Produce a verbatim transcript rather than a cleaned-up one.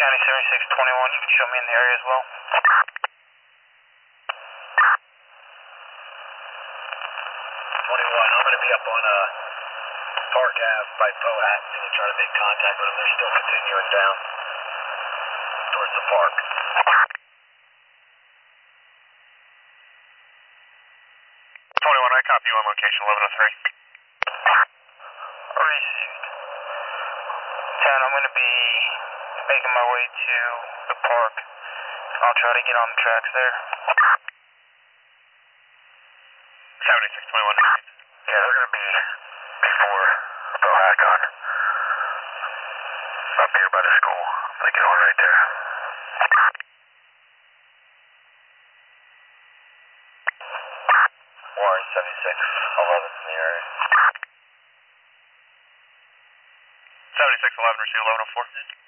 County seventy-six twenty-one, you can show me in the area as well. twenty-one, I'm going to be up on uh, Park Ave by Pohat. I'm going to try to make contact with them. They're still continuing down towards the park. twenty-one, I copy you on location eleven oh three. Received. ten, I'm going to be making my way to the park. I'll try to get on the tracks there. seventy-six twenty-one. Yeah, they're going to be before Bohacon. Up here by the school. I'm going to get on right there. Warren seventy-six eleven in the area. seventy-six eleven, receive eleven oh four.